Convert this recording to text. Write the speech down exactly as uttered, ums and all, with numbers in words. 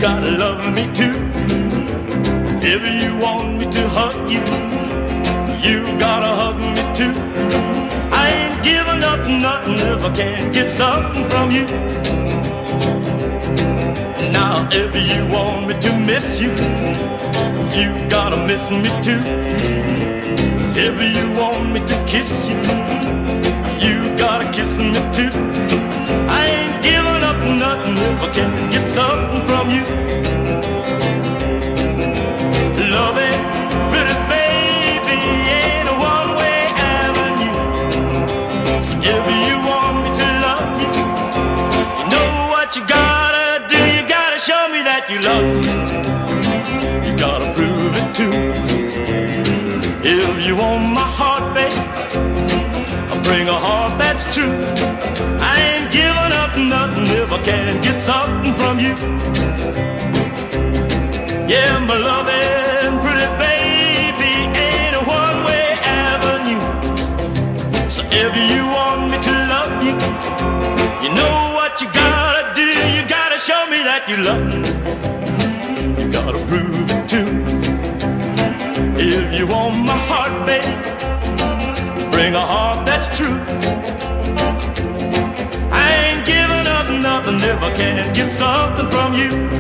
gotta love me too. If you want me to hug you, you gotta hug me too. I ain't giving up nothing if I can't get something from you. Now if you want me to miss you, you gotta miss me too. If you want me to kiss you, you gotta kiss me too. I ain't giving up nothing if I can't get something from you. Love it, pretty baby, ain't a one-way avenue. So if you want me to love you, you know what you gotta do. You gotta show me that you love me. You gotta prove it too. If you want my heart, babe, I'll bring a heart that's true. I ain't giving up nothing if I can't get something from you. Yeah, my loving pretty baby ain't a one-way avenue. So if you want me to love you, you know what you gotta do. You gotta show me that you love me. You gotta prove it too. If you want my heart, babe, bring a heart that's true. I ain't giving up nothing if I can't get something from you.